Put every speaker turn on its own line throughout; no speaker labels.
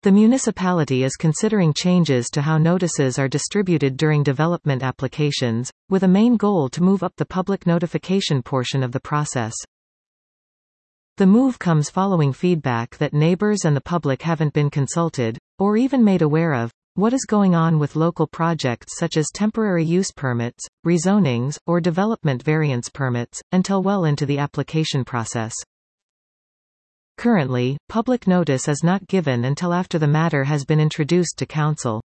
The municipality is considering changes to how notices are distributed during development applications, with a main goal to move up the public notification portion of the process. The move comes following feedback that neighbors and the public haven't been consulted, or even made aware of, what is going on with local projects such as temporary use permits, rezonings, or development variance permits, until well into the application process. Currently, public notice is not given until after the matter has been introduced to council.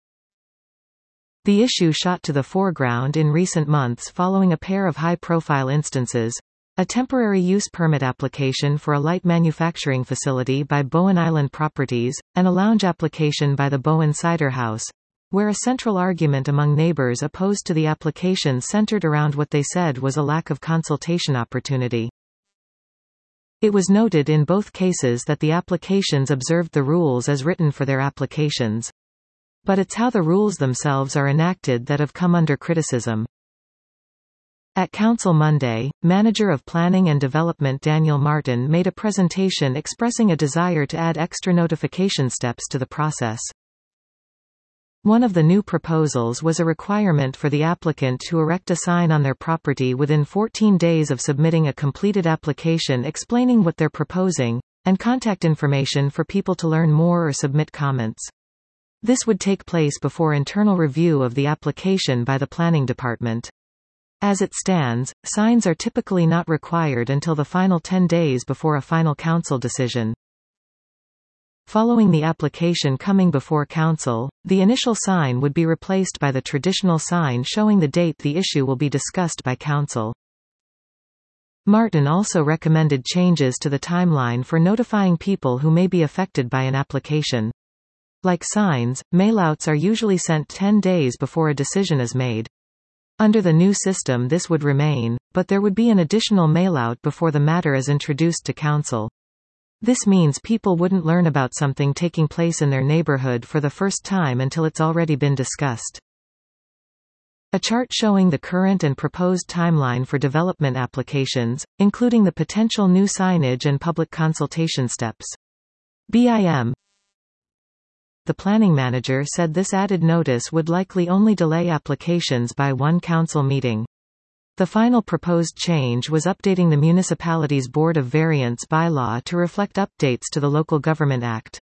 The issue shot to the foreground in recent months following a pair of high-profile instances: a temporary use permit application for a light manufacturing facility by Bowen Island Properties, and a lounge application by the Bowen Cider House, where a central argument among neighbors opposed to the application centered around what they said was a lack of consultation opportunity. It was noted in both cases that the applications observed the rules as written for their applications. But it's how the rules themselves are enacted that have come under criticism. At Council Monday, Manager of Planning and Development Daniel Martin made a presentation expressing a desire to add extra notification steps to the process. One of the new proposals was a requirement for the applicant to erect a sign on their property within 14 days of submitting a completed application explaining what they're proposing, and contact information for people to learn more or submit comments. This would take place before internal review of the application by the planning department. As it stands, signs are typically not required until the final 10 days before a final council decision. Following the application coming before council, the initial sign would be replaced by the traditional sign showing the date the issue will be discussed by council. Martin also recommended changes to the timeline for notifying people who may be affected by an application. Like signs, mailouts are usually sent 10 days before a decision is made. Under the new system this would remain, but there would be an additional mailout before the matter is introduced to council. This means people wouldn't learn about something taking place in their neighborhood for the first time until it's already been discussed. A chart showing the current and proposed timeline for development applications, including the potential new signage and public consultation steps. BIM. The planning manager said this added notice would likely only delay applications by one council meeting. The final proposed change was updating the municipality's Board of Variance bylaw to reflect updates to the Local Government Act.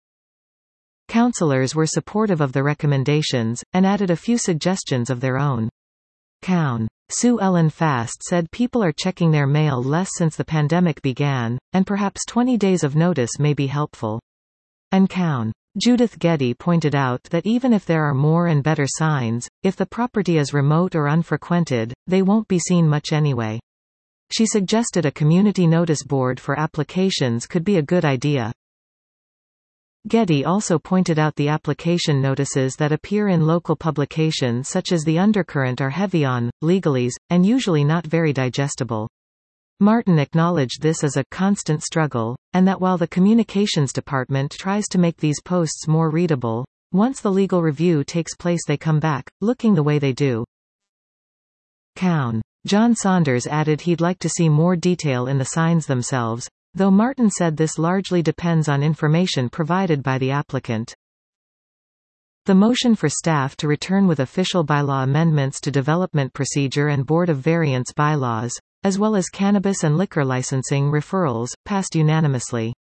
Councillors were supportive of the recommendations, and added a few suggestions of their own. Coun. Sue Ellen Fast said people are checking their mail less since the pandemic began, and perhaps 20 days of notice may be helpful. And Coun. Judith Getty pointed out that even if there are more and better signs, if the property is remote or unfrequented, they won't be seen much anyway. She suggested a community notice board for applications could be a good idea. Getty also pointed out the application notices that appear in local publications such as The Undercurrent are heavy on legalese, and usually not very digestible. Martin acknowledged this as a constant struggle, and that while the communications department tries to make these posts more readable, once the legal review takes place they come back, looking the way they do. Coun. John Saunders added he'd like to see more detail in the signs themselves, though Martin said this largely depends on information provided by the applicant. The motion for staff to return with official bylaw amendments to development procedure and Board of Variance bylaws, as well as cannabis and liquor licensing referrals, passed unanimously.